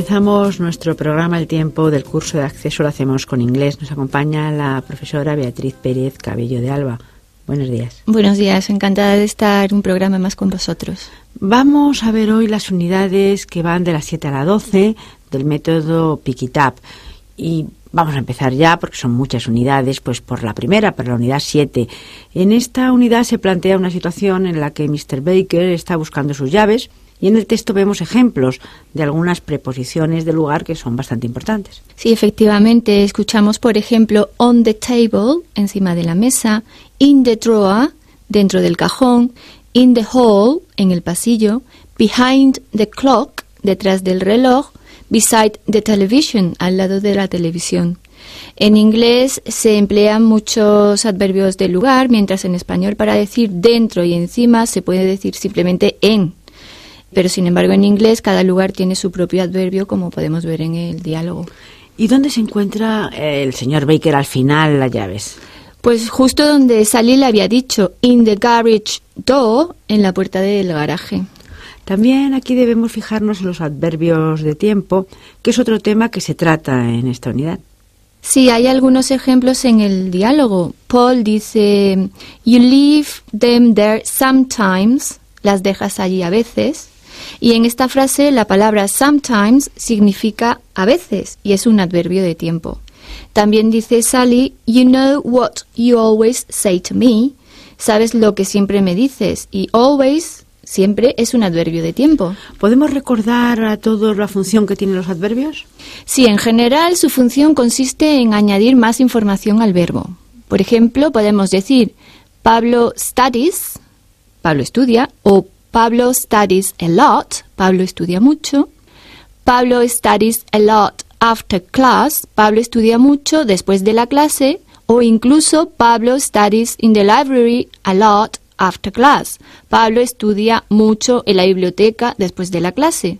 Comenzamos nuestro programa El Tiempo del curso de acceso, lo hacemos con inglés. Nos acompaña la profesora Beatriz Pérez Cabello de Alba. Buenos días. Buenos días, encantada de estar un programa más con vosotros. Vamos a ver hoy las unidades que van de las 7 a la 12 del método Pick It Up. Y vamos a empezar ya porque son muchas unidades, pues por la primera, por la unidad 7. En esta unidad se plantea una situación en la que Mr. Baker está buscando sus llaves. Y en el texto vemos ejemplos de algunas preposiciones de lugar que son bastante importantes. Sí, efectivamente, escuchamos, por ejemplo, on the table, encima de la mesa, in the drawer, dentro del cajón, in the hall, en el pasillo, behind the clock, detrás del reloj, beside the television, al lado de la televisión. En inglés se emplean muchos adverbios de lugar, mientras en español para decir dentro y encima se puede decir simplemente en. Pero, sin embargo, en inglés cada lugar tiene su propio adverbio, como podemos ver en el diálogo. ¿Y dónde se encuentra el señor Baker al final las llaves? Pues justo donde Sally le había dicho, in the garage door, en la puerta del garaje. También aquí debemos fijarnos en los adverbios de tiempo, que es otro tema que se trata en esta unidad. Sí, hay algunos ejemplos en el diálogo. Paul dice, you leave them there sometimes, las dejas allí a veces. Y en esta frase la palabra sometimes significa a veces y es un adverbio de tiempo. También dice Sally, you know what you always say to me. Sabes lo que siempre me dices. Y always, siempre, es un adverbio de tiempo. ¿Podemos recordar a todos la función que tienen los adverbios? Sí, en general su función consiste en añadir más información al verbo. Por ejemplo, podemos decir Pablo studies, Pablo estudia, o Pablo studies a lot, Pablo estudia mucho. Pablo studies a lot after class, Pablo estudia mucho después de la clase. O incluso Pablo studies in the library a lot after class, Pablo estudia mucho en la biblioteca después de la clase.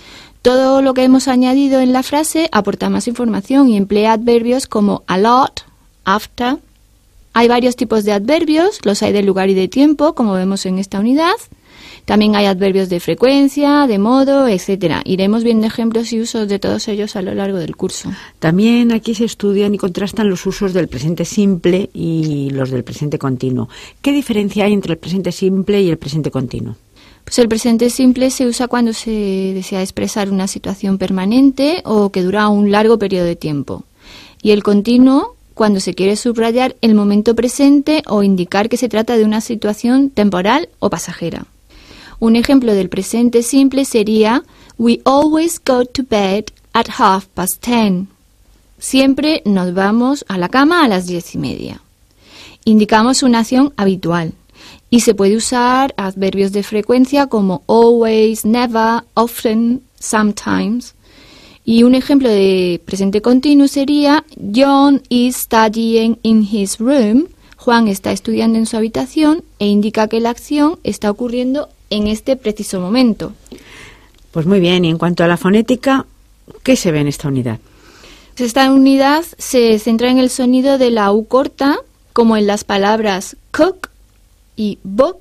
Todo lo que hemos añadido en la frase aporta más información y emplea adverbios como a lot, after. Hay varios tipos de adverbios, los hay de lugar y de tiempo, como vemos en esta unidad. También hay adverbios de frecuencia, de modo, etc. Iremos viendo ejemplos y usos de todos ellos a lo largo del curso. También aquí se estudian y contrastan los usos del presente simple y los del presente continuo. ¿Qué diferencia hay entre el presente simple y el presente continuo? Pues el presente simple se usa cuando se desea expresar una situación permanente o que dura un largo periodo de tiempo. Y el continuo cuando se quiere subrayar el momento presente o indicar que se trata de una situación temporal o pasajera. Un ejemplo del presente simple sería we always go to bed at 10:30. Siempre nos vamos a la cama a las 10:30. Indicamos una acción habitual y se puede usar adverbios de frecuencia como always, never, often, sometimes. Y un ejemplo de presente continuo sería John is studying in his room. Juan está estudiando en su habitación e indica que la acción está ocurriendo en este preciso momento. Pues muy bien, y en cuanto a la fonética, ¿qué se ve en esta unidad? Esta unidad se centra en el sonido de la U corta, como en las palabras cook y book,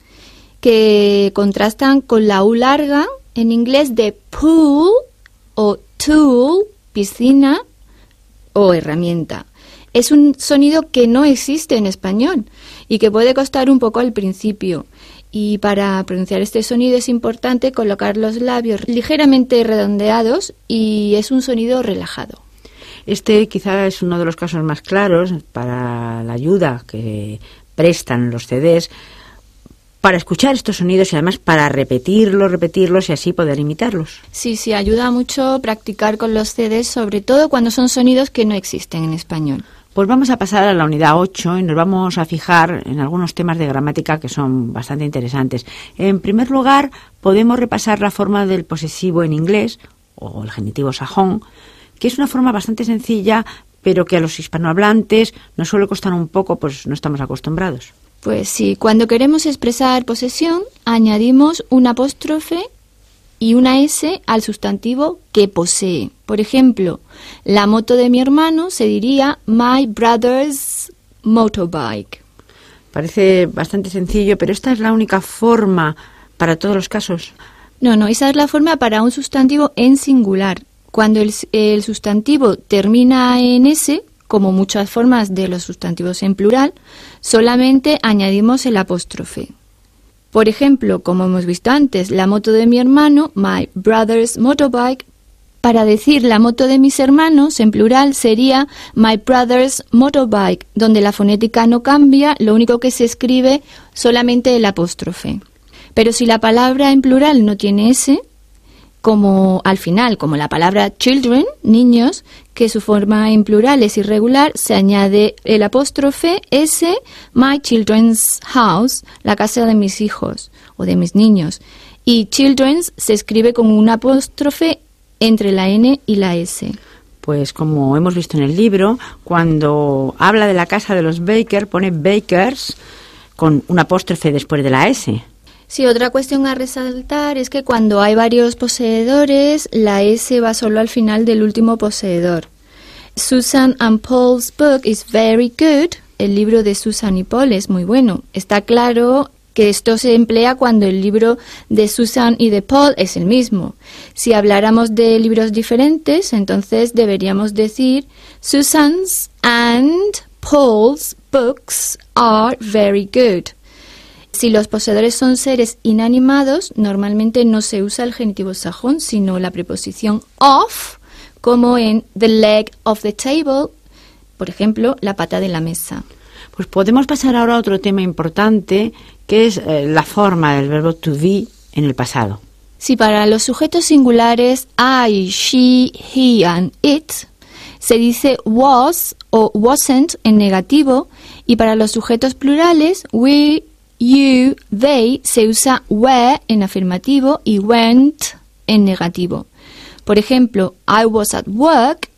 que contrastan con la U larga en inglés de pool o tool, piscina o herramienta. Es un sonido que no existe en español y que puede costar un poco al principio. Y para pronunciar este sonido es importante colocar los labios ligeramente redondeados y es un sonido relajado. Este quizá es uno de los casos más claros para la ayuda que prestan los CDs para escuchar estos sonidos y además para repetirlos y así poder imitarlos. Sí, ayuda mucho practicar con los CDs, sobre todo cuando son sonidos que no existen en español. Pues vamos a pasar a la unidad 8 y nos vamos a fijar en algunos temas de gramática que son bastante interesantes. En primer lugar, podemos repasar la forma del posesivo en inglés, o el genitivo sajón, que es una forma bastante sencilla, pero que a los hispanohablantes nos suele costar un poco, pues no estamos acostumbrados. Pues sí, cuando queremos expresar posesión, añadimos un apóstrofe y una S al sustantivo que posee. Por ejemplo, la moto de mi hermano se diría my brother's motorbike. Parece bastante sencillo, pero esta es la única forma para todos los casos. No, esa es la forma para un sustantivo en singular. Cuando el sustantivo termina en S, como muchas formas de los sustantivos en plural, solamente añadimos el apóstrofe. Por ejemplo, como hemos visto antes, la moto de mi hermano, my brother's motorbike. Para decir la moto de mis hermanos, en plural, sería my brother's motorbike, donde la fonética no cambia, lo único que se escribe solamente el apóstrofe. Pero si la palabra en plural no tiene S, como al final, como la palabra children, niños, que su forma en plural es irregular, se añade el apóstrofe S, my children's house, la casa de mis hijos o de mis niños. Y children's se escribe con un apóstrofe entre la N y la S. Pues como hemos visto en el libro, cuando habla de la casa de los Baker, pone Bakers con un apóstrofe después de la S. Sí, otra cuestión a resaltar es que cuando hay varios poseedores, la S va solo al final del último poseedor. Susan and Paul's book is very good. El libro de Susan y Paul es muy bueno. Está claro que esto se emplea cuando el libro de Susan y de Paul es el mismo. Si habláramos de libros diferentes, entonces deberíamos decir Susan's and Paul's books are very good. Si los poseedores son seres inanimados, normalmente no se usa el genitivo sajón, sino la preposición of, como en the leg of the table, por ejemplo, la pata de la mesa. Pues podemos pasar ahora a otro tema importante, que es la forma del verbo to be en el pasado. Si para los sujetos singulares I, she, he and it se dice was o wasn't en negativo, y para los sujetos plurales we, you, they se usa were en afirmativo y went en negativo. Por ejemplo, I was at work,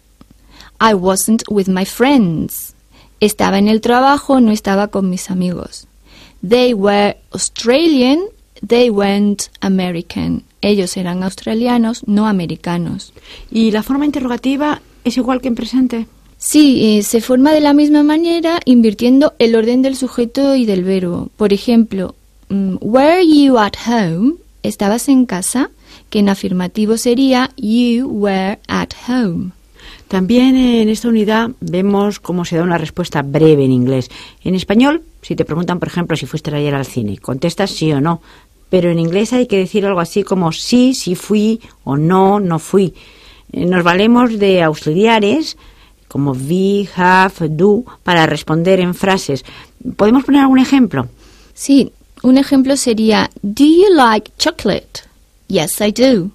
I wasn't with my friends. Estaba en el trabajo, no estaba con mis amigos. They were Australian, they weren't American. Ellos eran australianos, no americanos. ¿Y la forma interrogativa es igual que en presente? Sí, se forma de la misma manera invirtiendo el orden del sujeto y del verbo. Por ejemplo, were you at home? ¿Estabas en casa? Que en afirmativo sería you were at home. También en esta unidad vemos cómo se da una respuesta breve en inglés. En español, si te preguntan, por ejemplo, si fuiste ayer al cine, contestas sí o no. Pero en inglés hay que decir algo así como sí, sí fui o no, no fui. Nos valemos de auxiliares como be, have, do, para responder en frases. ¿Podemos poner algún ejemplo? Sí, un ejemplo sería do you like chocolate? Yes, I do.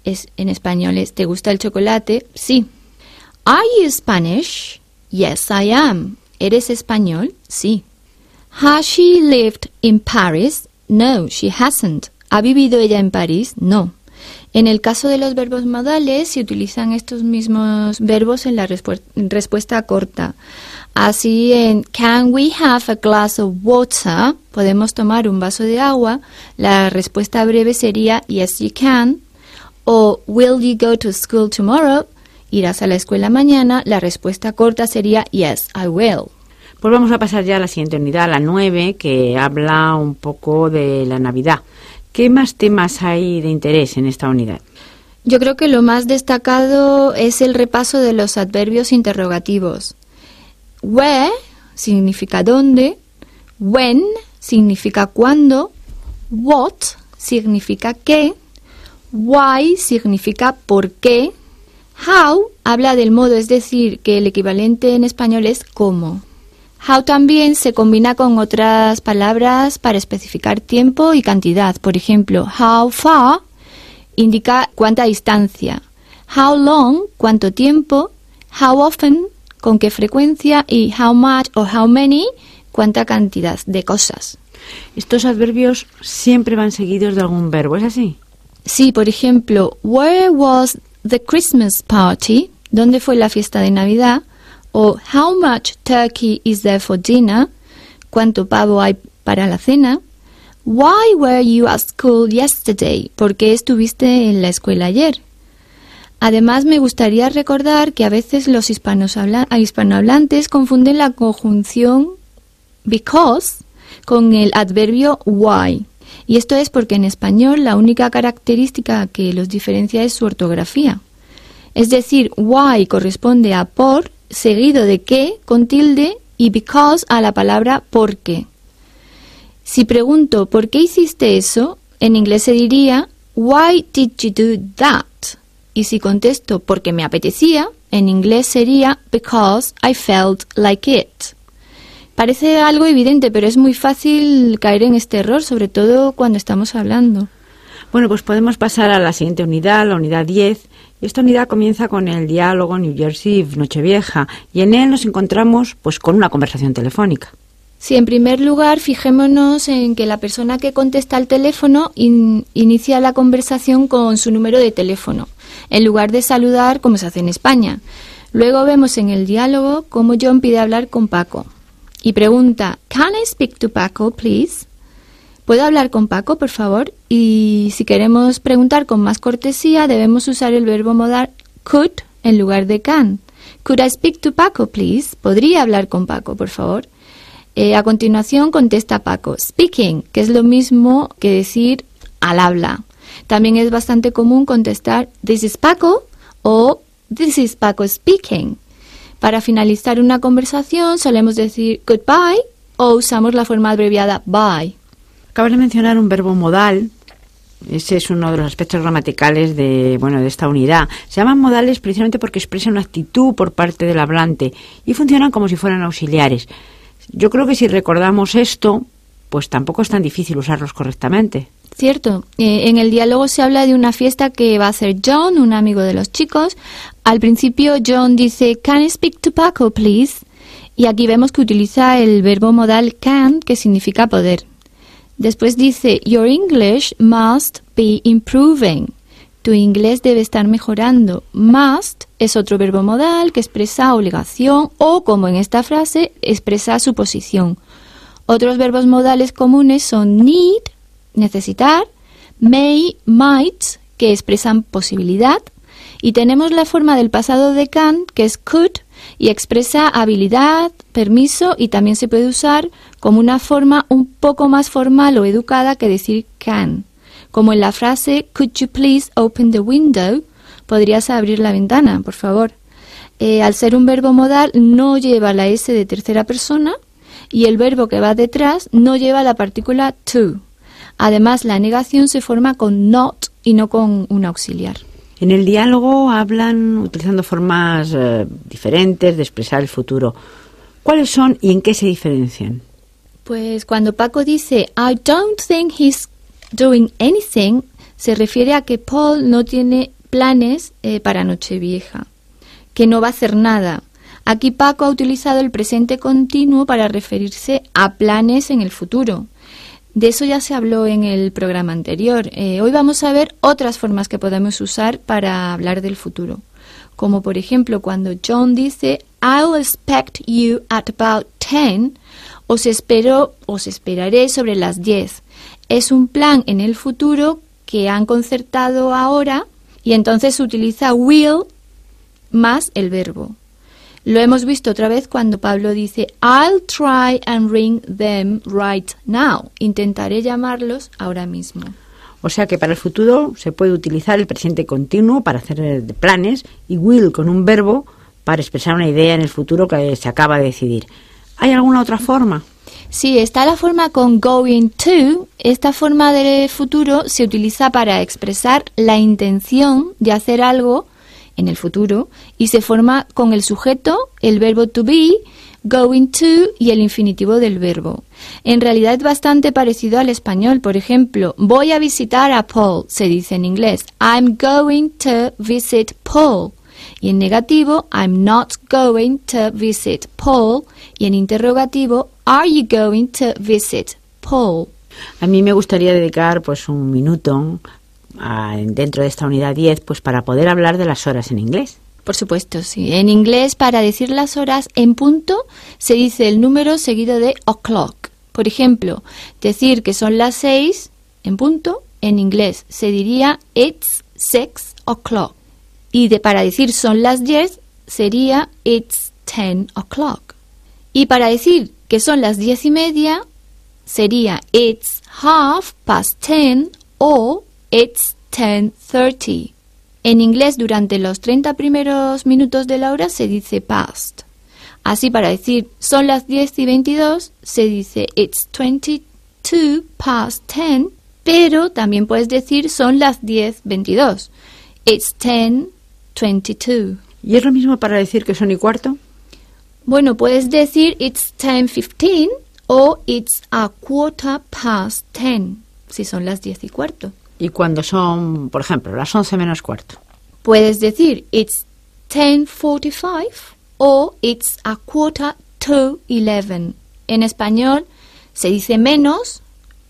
En español es ¿te gusta el chocolate? Sí. Are you Spanish? Yes, I am. ¿Eres español? Sí. Has she lived in Paris? No, she hasn't. ¿Ha vivido ella en París? No. En el caso de los verbos modales se utilizan estos mismos verbos en la respuesta corta. Así en can we have a glass of water? Podemos tomar un vaso de agua. La respuesta breve sería yes you can. O will you go to school tomorrow? ¿Irás a la escuela mañana? La respuesta corta sería yes I will. Pues vamos a pasar ya a la siguiente unidad, la 9, que habla un poco de la Navidad. ¿Qué más temas hay de interés en esta unidad? Yo creo que lo más destacado es el repaso de los adverbios interrogativos. Where significa dónde, when significa cuándo, what significa qué, why significa por qué, how habla del modo, es decir, que el equivalente en español es cómo. How también se combina con otras palabras para especificar tiempo y cantidad. Por ejemplo, how far indica cuánta distancia. How long, cuánto tiempo. How often, con qué frecuencia. Y how much o how many, cuánta cantidad de cosas. Estos adverbios siempre van seguidos de algún verbo, ¿es así? Sí, por ejemplo, where was the Christmas party? ¿Dónde fue la fiesta de Navidad? O how much turkey is there for dinner? ¿Cuánto pavo hay para la cena? Why were you at school yesterday? ¿Por qué estuviste en la escuela ayer? Además, me gustaría recordar que a veces los hispanohablantes confunden la conjunción because con el adverbio why. Y esto es porque en español la única característica que los diferencia es su ortografía. Es decir, why corresponde a por, seguido de qué con tilde, y because a la palabra porque. Si pregunto ¿por qué hiciste eso?, en inglés se diría why did you do that? Y si contesto porque me apetecía, en inglés sería because I felt like it. Parece algo evidente, pero es muy fácil caer en este error, sobre todo cuando estamos hablando. Bueno, pues podemos pasar a la siguiente unidad, la unidad 10. Esta unidad comienza con el diálogo New Year's Eve, Nochevieja, y en él nos encontramos pues con una conversación telefónica. Sí, en primer lugar, fijémonos en que la persona que contesta al teléfono inicia la conversación con su número de teléfono, en lugar de saludar como se hace en España. Luego vemos en el diálogo cómo John pide hablar con Paco y pregunta, ¿Can I speak to Paco, please? ¿Puedo hablar con Paco, por favor? Y si queremos preguntar con más cortesía, debemos usar el verbo modal could en lugar de can. Could I speak to Paco, please? ¿Podría hablar con Paco, por favor? A continuación contesta Paco, speaking, que es lo mismo que decir al habla. También es bastante común contestar, this is Paco o this is Paco speaking. Para finalizar una conversación solemos decir goodbye o usamos la forma abreviada bye. Acabas de mencionar un verbo modal. Ese es uno de los aspectos gramaticales de esta unidad. Se llaman modales precisamente porque expresan una actitud por parte del hablante y funcionan como si fueran auxiliares. Yo creo que si recordamos esto, pues tampoco es tan difícil usarlos correctamente. Cierto. En el diálogo se habla de una fiesta que va a hacer John, un amigo de los chicos. Al principio John dice, Can I speak to Paco, please? Y aquí vemos que utiliza el verbo modal can, que significa poder. Después dice, Your English must be improving. Tu inglés debe estar mejorando. Must es otro verbo modal que expresa obligación o, como en esta frase, expresa suposición. Otros verbos modales comunes son need, necesitar, may, might, que expresan posibilidad, y tenemos la forma del pasado de can, que es could, y expresa habilidad, permiso, y también se puede usar como una forma un poco más formal o educada que decir can. Como en la frase, could you please open the window? ¿Podrías abrir la ventana, por favor? Al ser un verbo modal, no lleva la S de tercera persona y el verbo que va detrás no lleva la partícula to. Además, la negación se forma con not y no con un auxiliar. En el diálogo hablan utilizando formas diferentes de expresar el futuro. ¿Cuáles son y en qué se diferencian? Pues cuando Paco dice, I don't think he's doing anything, se refiere a que Paul no tiene planes para Nochevieja, que no va a hacer nada. Aquí Paco ha utilizado el presente continuo para referirse a planes en el futuro. De eso ya se habló en el programa anterior. Hoy vamos a ver otras formas que podemos usar para hablar del futuro. Como por ejemplo cuando John dice, I'll expect you at about 10, os esperaré sobre las 10. Es un plan en el futuro que han concertado ahora y entonces se utiliza will más el verbo. Lo hemos visto otra vez cuando Pablo dice I'll try and ring them right now. Intentaré llamarlos ahora mismo. O sea que para el futuro se puede utilizar el presente continuo para hacer planes y will con un verbo para expresar una idea en el futuro que se acaba de decidir. ¿Hay alguna otra forma? Sí, está la forma con going to. Esta forma de futuro se utiliza para expresar la intención de hacer algo en el futuro y se forma con el sujeto, el verbo to be, going to y el infinitivo del verbo. En realidad es bastante parecido al español. Por ejemplo, voy a visitar a Paul, se dice en inglés. I'm going to visit Paul. Y en negativo, I'm not going to visit Paul. Y en interrogativo, are you going to visit Paul? A mí me gustaría dedicar pues un minuto dentro de esta unidad 10 pues para poder hablar de las horas en inglés. Por supuesto, sí. En inglés, para decir las horas en punto, se dice el número seguido de o'clock. Por ejemplo, decir que son las 6 en punto, en inglés se diría it's 6 o'clock. Y para decir son las 10, sería it's 10 o'clock. Y para decir que son las 10:30, sería it's 10:30 o it's 10:30. En inglés, durante los 30 primeros minutos de la hora se dice past. Así, para decir son las 10:22, se dice it's 22 past 10, pero también puedes decir son las 10:22. It's 10:22. ¿Y es lo mismo para decir que son y cuarto? Bueno, puedes decir it's 10:15 o it's a quarter past 10, si son las 10:15. ¿Y cuando son, por ejemplo, las 11 menos cuarto? Puedes decir it's 10:45 o it's a quarter to 11. En español se dice menos,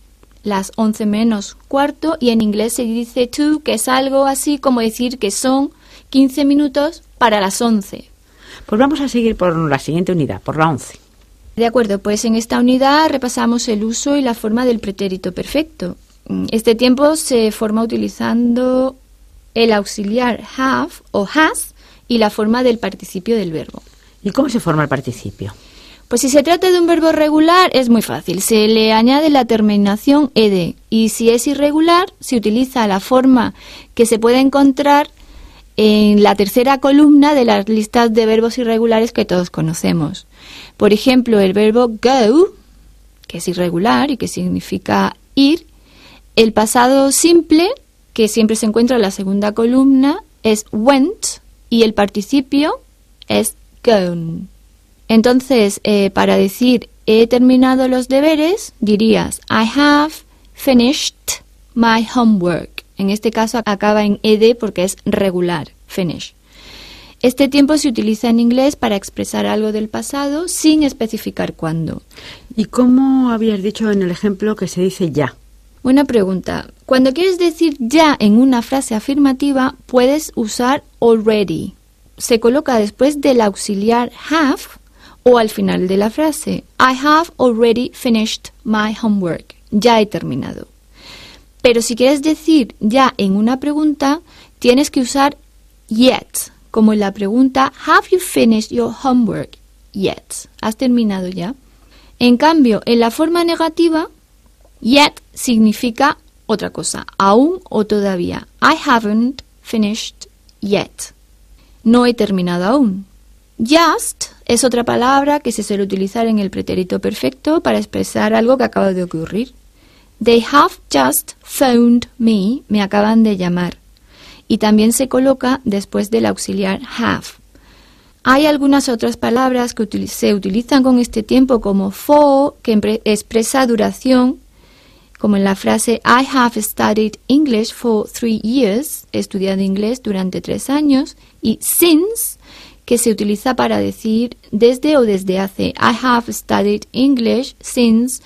las 11 menos cuarto, y en inglés se dice to, que es algo así como decir que son 15 minutos para las 11. Pues vamos a seguir por la siguiente unidad, por la 11. De acuerdo, pues en esta unidad repasamos el uso y la forma del pretérito perfecto. Este tiempo se forma utilizando el auxiliar have o has y la forma del participio del verbo. ¿Y cómo se forma el participio? Pues si se trata de un verbo regular es muy fácil, se le añade la terminación ed, y si es irregular se utiliza la forma que se puede encontrar en la tercera columna de las listas de verbos irregulares que todos conocemos. Por ejemplo, el verbo go, que es irregular y que significa ir. El pasado simple, que siempre se encuentra en la segunda columna, es went, y el participio es gone. Entonces, para decir he terminado los deberes, dirías I have finished my homework. En este caso acaba en ed porque es regular, finish. Este tiempo se utiliza en inglés para expresar algo del pasado sin especificar cuándo. ¿Y cómo habías dicho en el ejemplo que se dice ya? Buena pregunta. Cuando quieres decir ya en una frase afirmativa, puedes usar already. Se coloca después del auxiliar have o al final de la frase. I have already finished my homework. Ya he terminado. Pero si quieres decir ya en una pregunta, tienes que usar yet, como en la pregunta have you finished your homework yet? ¿Has terminado ya? En cambio, en la forma negativa, yet significa otra cosa, aún o todavía. I haven't finished yet. No he terminado aún. Just es otra palabra que se suele utilizar en el pretérito perfecto para expresar algo que acaba de ocurrir. They have just phoned me, me acaban de llamar. Y también se coloca después del auxiliar have. Hay algunas otras palabras que se utilizan con este tiempo como for, que expresa duración, como en la frase I have studied English for 3 years, he estudiado inglés durante 3 años, y since, que se utiliza para decir desde o desde hace. I have studied English since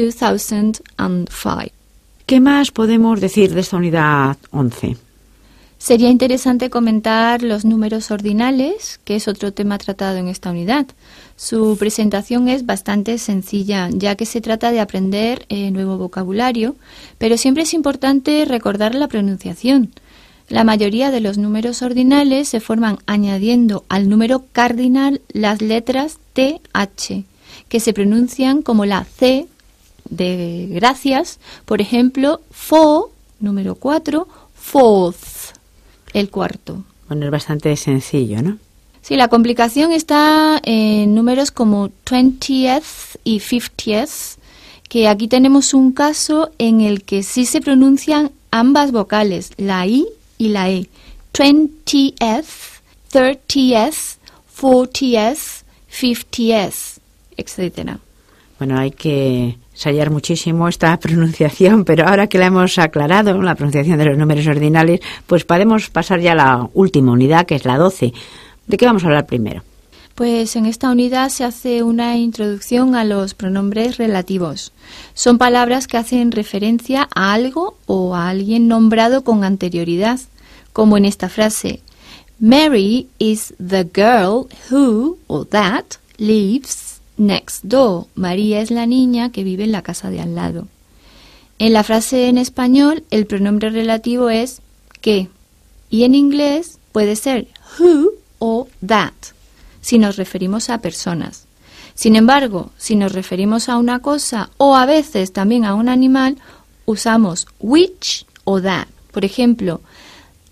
2005. ¿Qué más podemos decir de esta unidad 11? Sería interesante comentar los números ordinales, que es otro tema tratado en esta unidad. Su presentación es bastante sencilla, ya que se trata de aprender nuevo vocabulario, pero siempre es importante recordar la pronunciación. La mayoría de los números ordinales se forman añadiendo al número cardinal las letras TH, que se pronuncian como la C de gracias. Por ejemplo, for, número 4, fourth, el cuarto. Bueno, es bastante sencillo, ¿no? Sí, la complicación está en números como 20th y 50th, que aquí tenemos un caso en el que sí se pronuncian ambas vocales, la I y la E. 20th, 30th, 40th, 50th, etc. Bueno, hay que ensayar muchísimo esta pronunciación, pero ahora que la hemos aclarado, la pronunciación de los números ordinales, pues podemos pasar ya a la última unidad, que es la 12. ¿De qué vamos a hablar primero? Pues en esta unidad se hace una introducción a los pronombres relativos. Son palabras que hacen referencia a algo o a alguien nombrado con anterioridad, como en esta frase. Mary is the girl who, or that, lives next door. María es la niña que vive en la casa de al lado. En la frase en español, el pronombre relativo es que, y en inglés puede ser who o that, si nos referimos a personas. Sin embargo, si nos referimos a una cosa o a veces también a un animal, usamos which o that. Por ejemplo,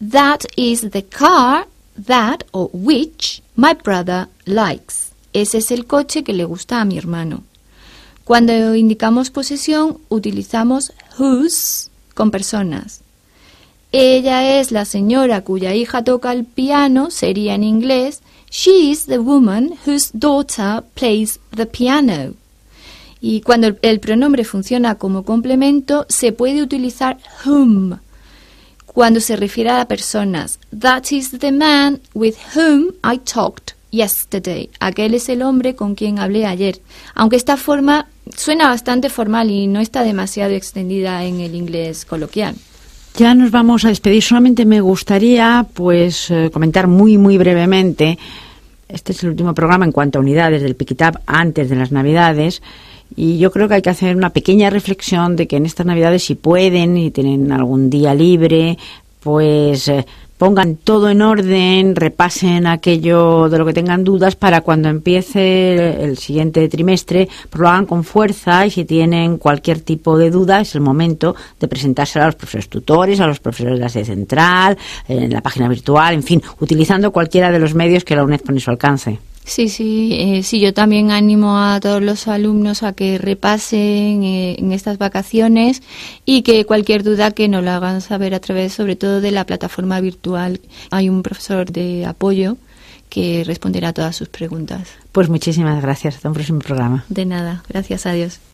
That is the car that or which my brother likes. Ese es el coche que le gusta a mi hermano. Cuando indicamos posesión, utilizamos whose con personas. Ella es la señora cuya hija toca el piano, sería en inglés she is the woman whose daughter plays the piano. Y cuando el pronombre funciona como complemento, se puede utilizar whom cuando se refiere a personas. That is the man with whom I talked yesterday. Aquel es el hombre con quien hablé ayer. Aunque esta forma suena bastante formal y no está demasiado extendida en el inglés coloquial. Ya nos vamos a despedir. Solamente me gustaría comentar muy brevemente. Este es el último programa en cuanto a unidades del Pick-It-Up antes de las Navidades. Y yo creo que hay que hacer una pequeña reflexión de que en estas Navidades, si pueden y tienen algún día libre, pongan todo en orden, repasen aquello de lo que tengan dudas para cuando empiece el siguiente trimestre, lo hagan con fuerza, y si tienen cualquier tipo de duda es el momento de presentárselo a los profesores tutores, a los profesores de la sede central, en la página virtual, en fin, utilizando cualquiera de los medios que la UNED pone a su alcance. Sí, yo también animo a todos los alumnos a que repasen en estas vacaciones y que cualquier duda que nos la hagan saber a través, sobre todo, de la plataforma virtual. Hay un profesor de apoyo que responderá a todas sus preguntas. Pues muchísimas gracias. Hasta un próximo programa. De nada. Gracias a Dios.